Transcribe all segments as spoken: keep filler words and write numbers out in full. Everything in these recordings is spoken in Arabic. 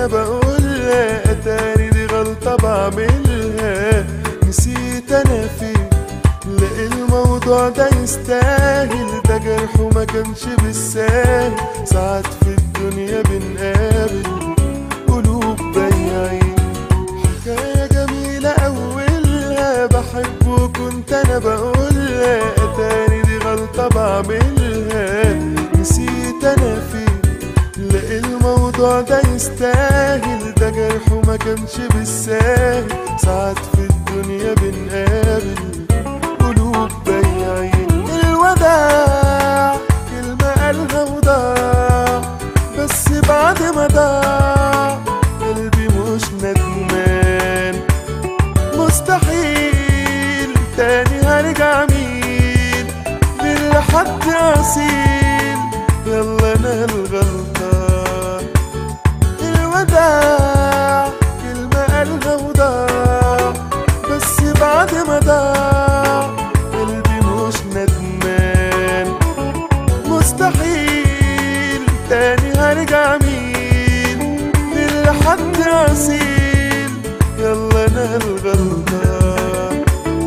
بقولها، اتاري دي غلطة بعملها. نسيت انا فين، لا الموضوع ده يستاهل، ده جرح وما كانش بالساهل. ساعات في الدنيا بنقابل قلوب بياعين، حكاية جميلة أولها، بحب وكنت أنا بقولها، أتاري دي غلطة بعملها. نسيت أنا فين، لا الموضوع ده يستاهل، ده جرح وما كانش بالساهل. ساعات في الدنيا بنقابل قلوب بياعين. الوداع كلمة قالها وضاع، بس بعد ما ضاع قلبي مش ندمان. مستحيل تاني هرجع مين للحد أصيل، يلا أنا الغلطان. الوداع كلمة قالها وضاع، بس بعد ما ضاع قلبي مش ندمان. مستحيل تاني هرجع مين للحد أصيل، يلا أنا الغلطان.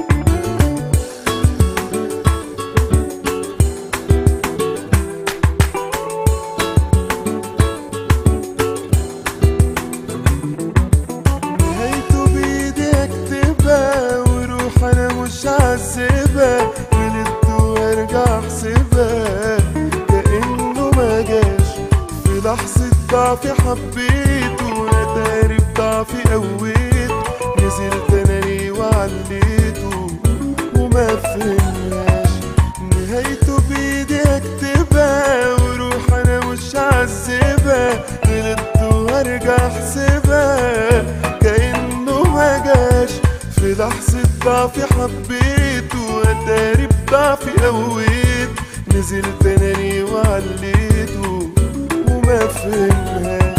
نهايته بإيدي أكتبها، وروح أنا مش هعذبها، غلطت وأرجع أحسبها كأنه ما جاش. في لحظة ضعفي حبيته، أتاري بضعفي قويته، نزلت أنا ليه وعليته وما فهمهاش. نهايته بإيدي أكتبها، وروح أنا مش هعذبها، غلطت وأرجع أحسبها كأنه ما جاش. في لحظة ضعفي حبيته، أتاري بضعفي قويته، نزلت أنا ليه وعليته وما فهمهاش.